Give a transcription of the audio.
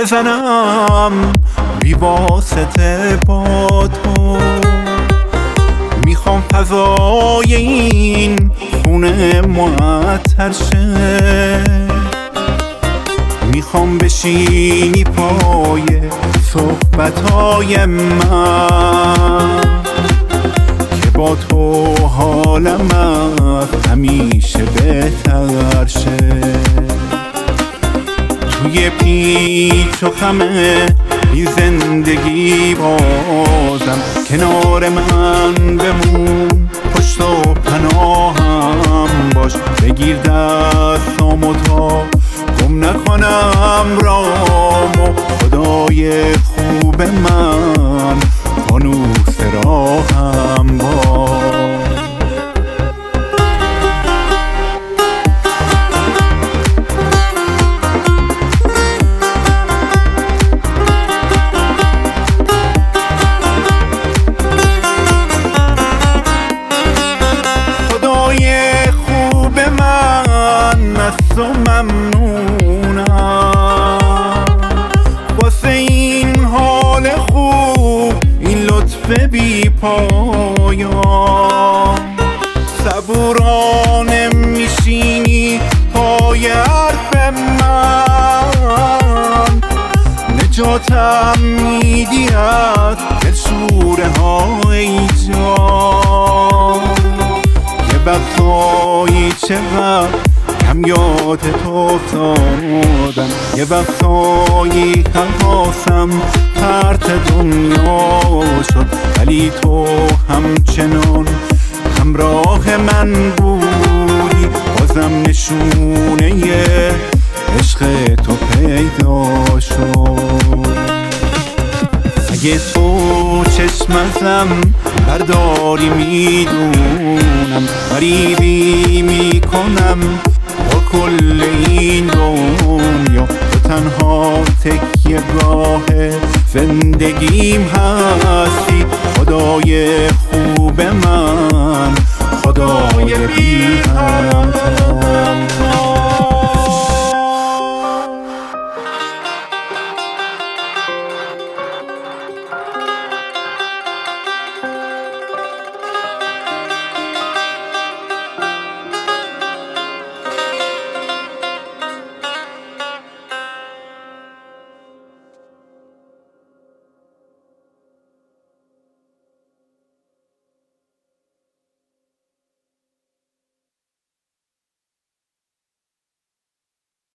بزنم بی واسطه با تو. میخوام فضای این خونه معطر شه، میخوام بشینی پای صحبتهای من که با تو حالم از همیشه بهتر شه. توی پیچ و خمه بی زندگی بازم کنار من بمون، پشت و پناهم باش، بگیر دستامو تا گم نکنم رامو. خدای خوب من فانوس راهم باش. ممنونم واسه این حال خوب، این لطف بی پایان. صبورانه میشینی پای حرف من، نجاتم میدی از دلشوره های جان. یه وقتایی چقدر کم یاد تو افتادم، یه وقتایی حواسم پرت دنیا شد، ولی تو همچنان همراه من بودی. بازم نشونه عشق تو پیدا شد. اگه تو چشم ازم برداری میدونم غریبی میکنم با کل این دنیا. تو تنها تکیه گاه زندگیم هستی، خدای